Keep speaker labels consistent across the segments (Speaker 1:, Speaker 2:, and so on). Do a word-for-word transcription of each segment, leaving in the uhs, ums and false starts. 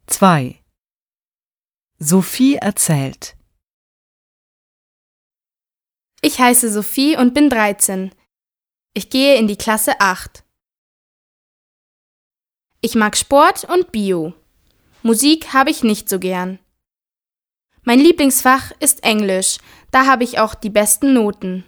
Speaker 1: zwei. Sophie erzählt.
Speaker 2: Ich heiße Sophie und bin dreizehn. Ich gehe in die Klasse acht. Ich mag Sport und Bio. Musik habe ich nicht so gern. Mein Lieblingsfach ist Englisch, da habe ich auch die besten Noten.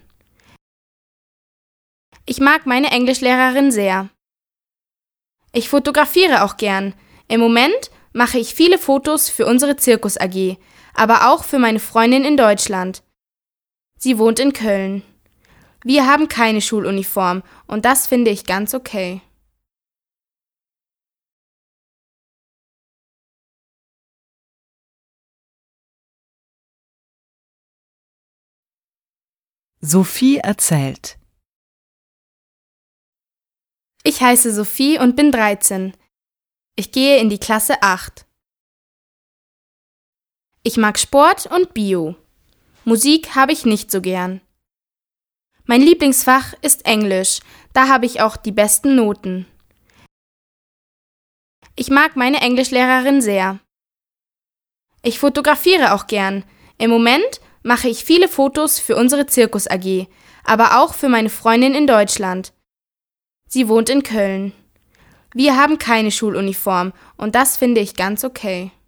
Speaker 2: Ich mag meine Englischlehrerin sehr. Ich fotografiere auch gern. Im Moment mache ich viele Fotos für unsere Zirkus A G, aber auch für meine Freundin in Deutschland. Sie wohnt in Köln. Wir haben keine Schuluniform und das finde ich ganz okay.
Speaker 1: Sophie erzählt.
Speaker 2: Ich heiße Sophie und bin dreizehn. Ich gehe in die Klasse acht. Ich mag Sport und Bio. Musik habe ich nicht so gern. Mein Lieblingsfach ist Englisch, da habe ich auch die besten Noten. Ich mag meine Englischlehrerin sehr. Ich fotografiere auch gern. Im Moment mache ich viele Fotos für unsere Zirkus A G, aber auch für meine Freundin in Deutschland. Sie wohnt in Köln. Wir haben keine Schuluniform und das finde ich ganz okay.